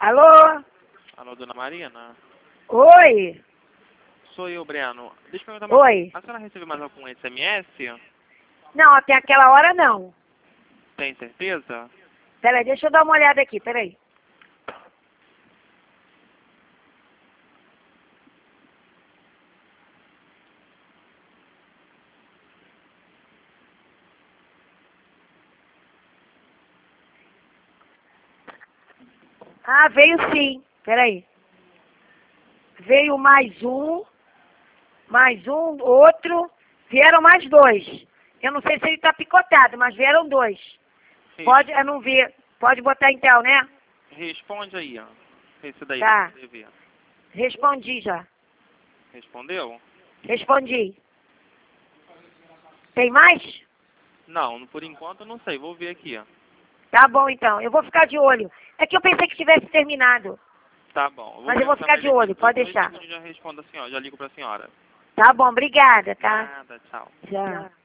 Alô? Alô, dona Marina? Oi? Sou eu, Breno. Deixa eu perguntar Oi? A senhora recebeu mais algum SMS? Não, até aquela hora não. Tem certeza? Peraí, deixa eu dar uma olhada aqui, peraí. Ah, veio sim. Peraí. Veio mais um, outro. Vieram mais dois. Eu não sei se ele tá picotado, mas vieram dois. Pode, eu não vi. Pode botar então, né? Responde aí, ó. Esse daí, Tá. pra você ver. Respondi já. Respondeu? Respondi. Tem mais? Não, por enquanto eu não sei. Vou ver aqui, ó. Tá bom então. Eu vou ficar de olho. É que eu pensei que tivesse terminado. Tá bom. Mas eu vou pensar ficar de nele aqui. olho, pode Dois deixar. segundos já respondo a senhora. Já ligo pra senhora. Tá bom, obrigada, tá? Nada, tchau. Tchau.